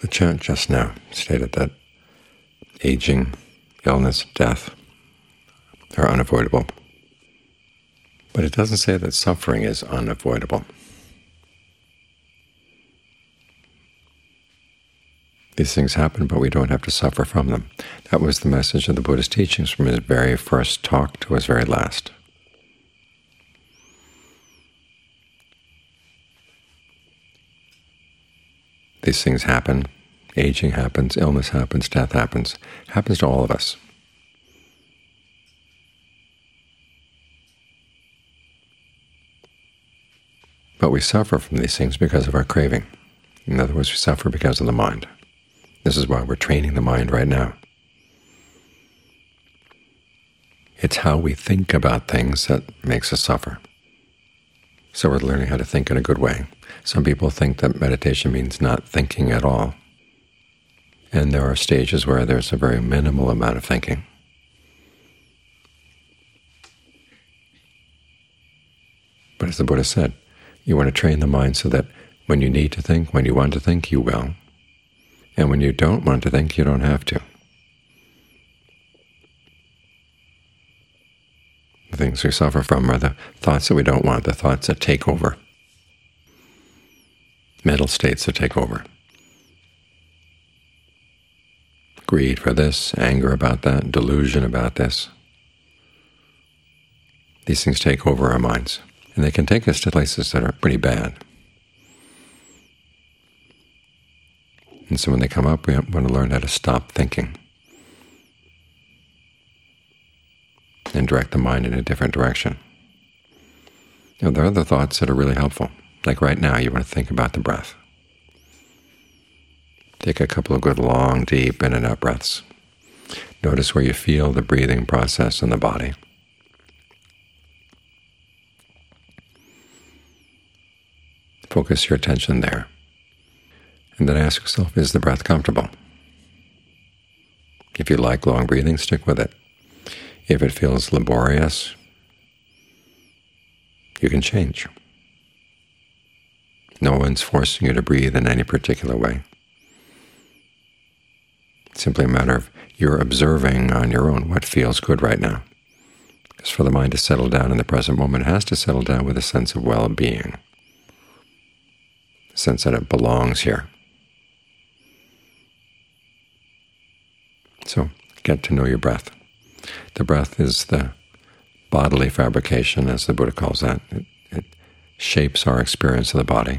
The chant just now stated that aging, illness, death are unavoidable. But it doesn't say that suffering is unavoidable. These things happen, but we don't have to suffer from them. That was the message of the Buddha's teachings from his very first talk to his very last. These things happen. Aging happens, illness happens, death happens. It happens to all of us. But we suffer from these things because of our craving. In other words, we suffer because of the mind. This is why we're training the mind right now. It's how we think about things that makes us suffer. So we're learning how to think in a good way. Some people think that meditation means not thinking at all. And there are stages where there's a very minimal amount of thinking. But as the Buddha said, you want to train the mind so that when you need to think, when you want to think, you will. And when you don't want to think, you don't have to. The things we suffer from are the thoughts that we don't want, the thoughts that take over, mental states that take over. Greed for this, anger about that, delusion about this. These things take over our minds, and they can take us to places that are pretty bad. And so when they come up, we want to learn how to stop thinking and direct the mind in a different direction. There are other thoughts that are really helpful. Like right now, you want to think about the breath. Take a couple of good long, deep in and out breaths. Notice where you feel the breathing process in the body. Focus your attention there. And then ask yourself, is the breath comfortable? If you like long breathing, stick with it. If it feels laborious, you can change. No one's forcing you to breathe in any particular way. It's simply a matter of you're observing on your own what feels good right now. Because for the mind to settle down in the present moment, it has to settle down with a sense of well-being, a sense that it belongs here. So get to know your breath. The breath is the bodily fabrication, as the Buddha calls that. It shapes our experience of the body.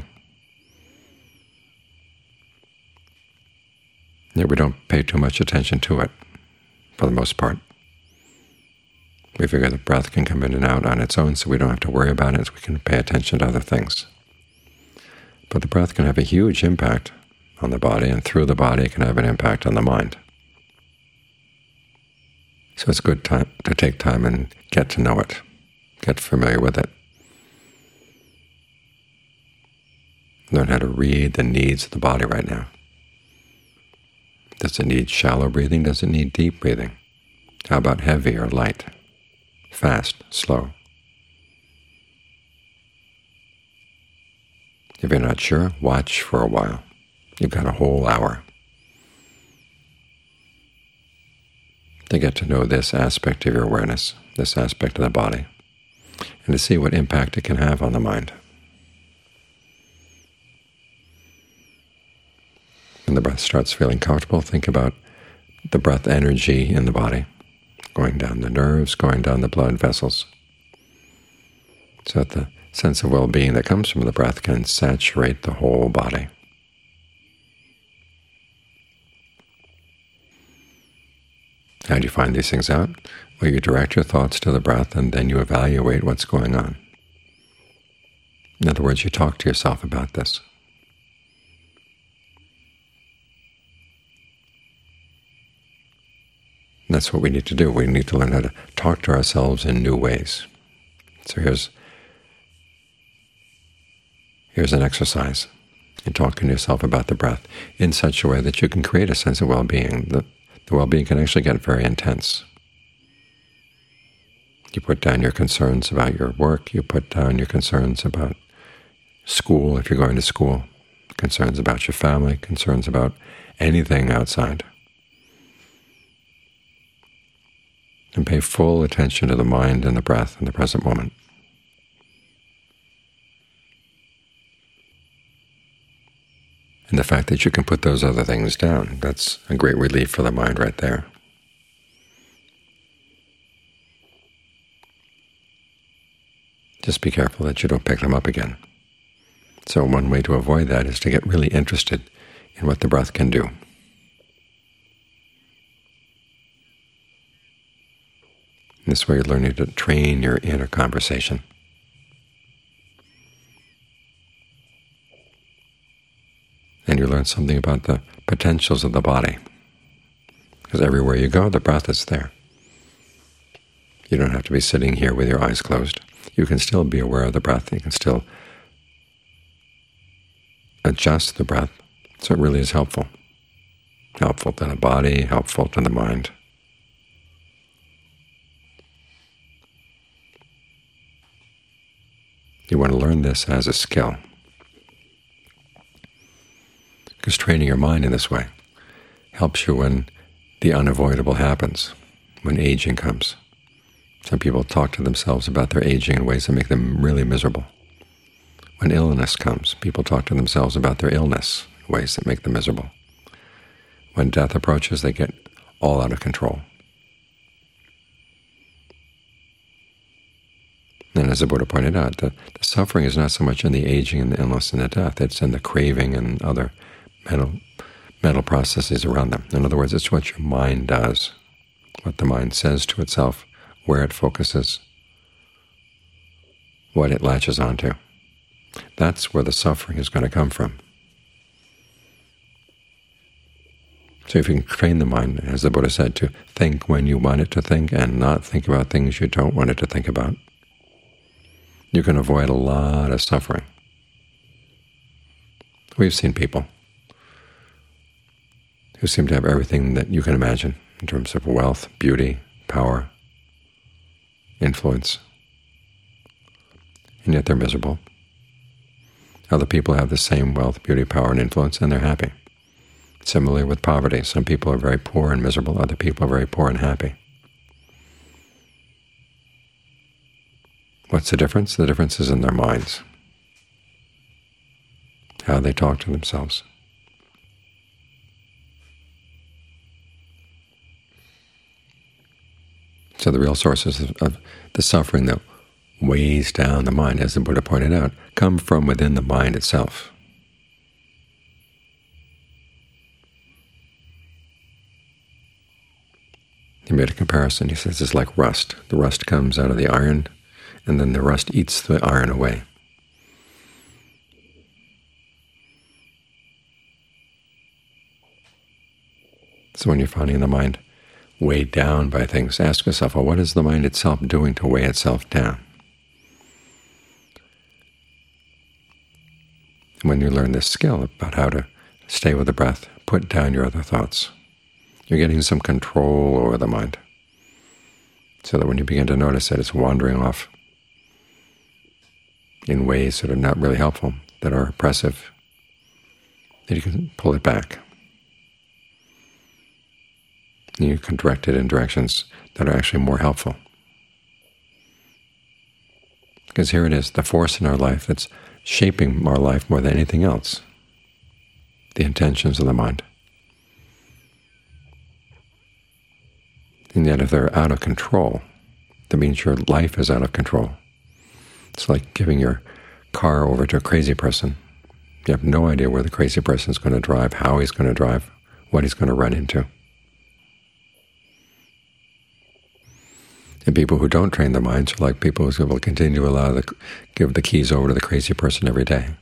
Yet we don't pay too much attention to it, for the most part. We figure the breath can come in and out on its own, so we don't have to worry about it, so we can pay attention to other things. But the breath can have a huge impact on the body, and through the body it can have an impact on the mind. So it's good to take time and get to know it, get familiar with it. Learn how to read the needs of the body right now. Does it need shallow breathing? Does it need deep breathing? How about heavy or light? Fast, slow? If you're not sure, watch for a while. You've got a whole hour to get to know this aspect of your awareness, this aspect of the body, and to see what impact it can have on the mind. When the breath starts feeling comfortable, think about the breath energy in the body, going down the nerves, going down the blood vessels, so that the sense of well-being that comes from the breath can saturate the whole body. How do you find these things out? Well, you direct your thoughts to the breath, and then you evaluate what's going on. In other words, you talk to yourself about this. That's what we need to do. We need to learn how to talk to ourselves in new ways. So here's an exercise in talking to yourself about the breath in such a way that you can create a sense of well-being. The well-being can actually get very intense. You put down your concerns about your work. You put down your concerns about school, if you're going to school, concerns about your family, concerns about anything outside. And pay full attention to the mind and the breath in the present moment. And the fact that you can put those other things down, that's a great relief for the mind right there. Just be careful that you don't pick them up again. So one way to avoid that is to get really interested in what the breath can do. In this way you're learning to train your inner conversation. And you learn something about the potentials of the body. Because everywhere you go, the breath is there. You don't have to be sitting here with your eyes closed. You can still be aware of the breath. You can still adjust the breath. So it really is helpful. Helpful to the body, helpful to the mind. You want to learn this as a skill. Because training your mind in this way helps you when the unavoidable happens, when aging comes. Some people talk to themselves about their aging in ways that make them really miserable. When illness comes, people talk to themselves about their illness in ways that make them miserable. When death approaches, they get all out of control. And as the Buddha pointed out, the suffering is not so much in the aging and the illness and the death, it's in the craving and other mental processes around them. In other words, it's what your mind does, what the mind says to itself, where it focuses, what it latches onto. That's where the suffering is going to come from. So if you can train the mind, as the Buddha said, to think when you want it to think and not think about things you don't want it to think about, you can avoid a lot of suffering. We've seen people who seem to have everything that you can imagine in terms of wealth, beauty, power, influence, and yet they're miserable. Other people have the same wealth, beauty, power, and influence, and they're happy. Similarly with poverty, some people are very poor and miserable, other people are very poor and happy. What's the difference? The difference is in their minds, how they talk to themselves. So the real sources of the suffering that weighs down the mind, as the Buddha pointed out, come from within the mind itself. He made a comparison. He says it's like rust. The rust comes out of the iron, and then the rust eats the iron away. So when you're finding the mind weighed down by things, ask yourself, well, what is the mind itself doing to weigh itself down? When you learn this skill about how to stay with the breath, put down your other thoughts, you're getting some control over the mind, so that when you begin to notice that it's wandering off in ways that are not really helpful, that are oppressive, that you can pull it back. And you can direct it in directions that are actually more helpful. Because here it is, the force in our life that's shaping our life more than anything else, the intentions of the mind. And yet if they're out of control, that means your life is out of control. It's like giving your car over to a crazy person. You have no idea where the crazy person is going to drive, how he's going to drive, what he's going to run into. And people who don't train their minds are like people who will continue to give the keys over to the crazy person every day.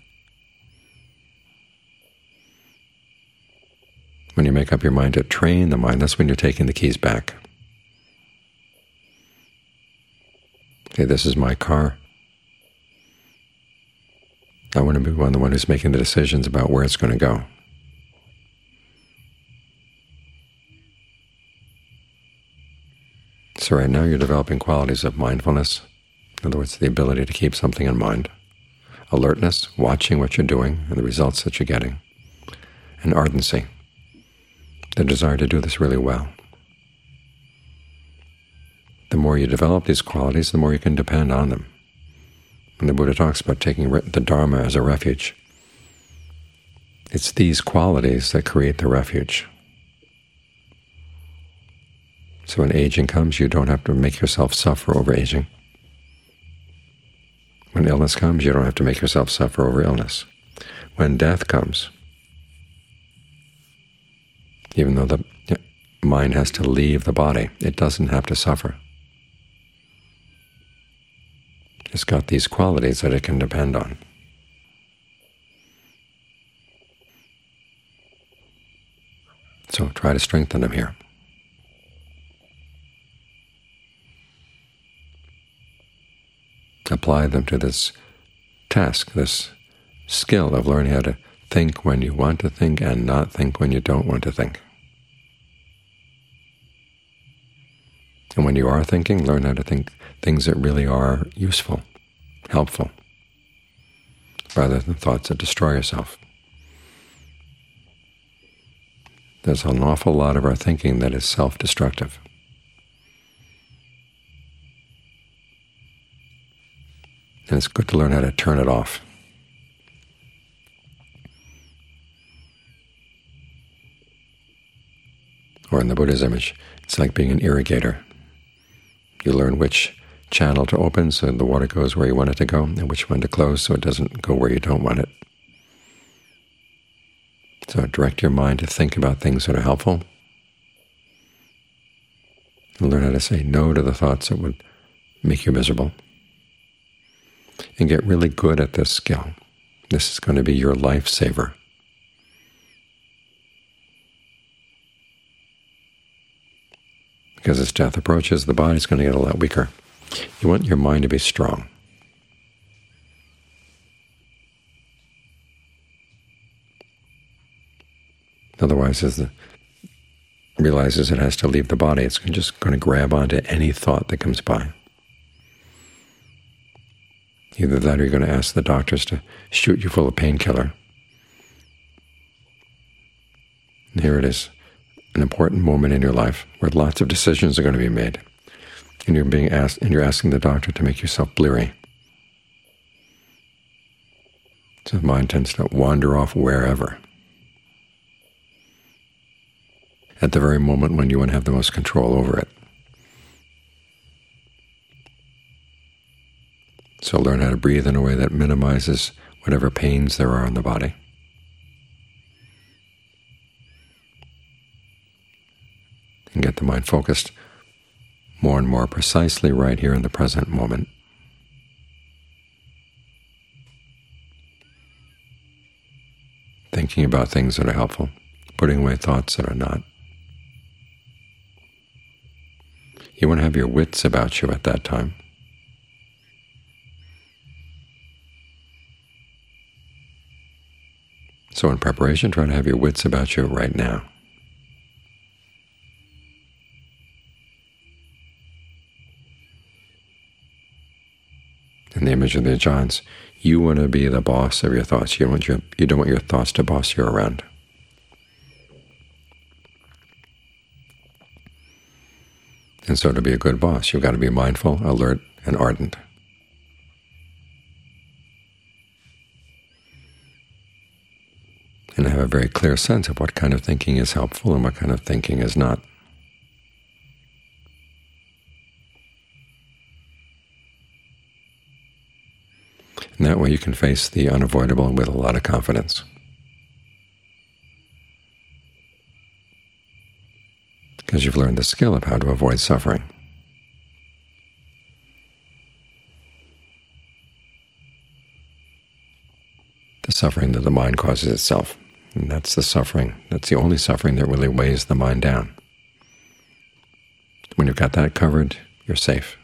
When you make up your mind to train the mind, that's when you're taking the keys back. Okay, this is my car. I want to be the one who's making the decisions about where it's going to go. So right now you're developing qualities of mindfulness, in other words, the ability to keep something in mind, alertness, watching what you're doing and the results that you're getting, and ardency, the desire to do this really well. The more you develop these qualities, the more you can depend on them. When the Buddha talks about taking the Dharma as a refuge, it's these qualities that create the refuge. So when aging comes, you don't have to make yourself suffer over aging. When illness comes, you don't have to make yourself suffer over illness. When death comes, even though the mind has to leave the body, it doesn't have to suffer. It's got these qualities that it can depend on. So try to strengthen them here. Apply them to this task, this skill of learning how to think when you want to think and not think when you don't want to think. And when you are thinking, learn how to think things that really are useful, helpful, rather than thoughts that destroy yourself. There's an awful lot of our thinking that is self-destructive. And it's good to learn how to turn it off. Or in the Buddha's image, it's like being an irrigator. You learn which channel to open so the water goes where you want it to go, and which one to close so it doesn't go where you don't want it. So direct your mind to think about things that are helpful, and learn how to say no to the thoughts that would make you miserable. And get really good at this skill. This is going to be your lifesaver. Because as death approaches, the body's going to get a lot weaker. You want your mind to be strong. Otherwise, as it realizes it has to leave the body, it's just going to grab onto any thought that comes by. Either that or you're going to ask the doctors to shoot you full of painkiller. And here it is, an important moment in your life where lots of decisions are going to be made. And you're being asked, and you're asking the doctor to make yourself bleary. So the mind tends to wander off wherever, at the very moment when you want to have the most control over it. So learn how to breathe in a way that minimizes whatever pains there are in the body. And get the mind focused more and more precisely right here in the present moment. Thinking about things that are helpful, putting away thoughts that are not. You want to have your wits about you at that time. So in preparation, try to have your wits about you right now. In the image of the Ajahns, you want to be the boss of your thoughts. You don't want your thoughts to boss you around. And so to be a good boss, you've got to be mindful, alert, and ardent. And have a very clear sense of what kind of thinking is helpful and what kind of thinking is not. And that way you can face the unavoidable with a lot of confidence. Because you've learned the skill of how to avoid suffering. The suffering that the mind causes itself. And that's the suffering. That's the only suffering that really weighs the mind down. When you've got that covered, you're safe.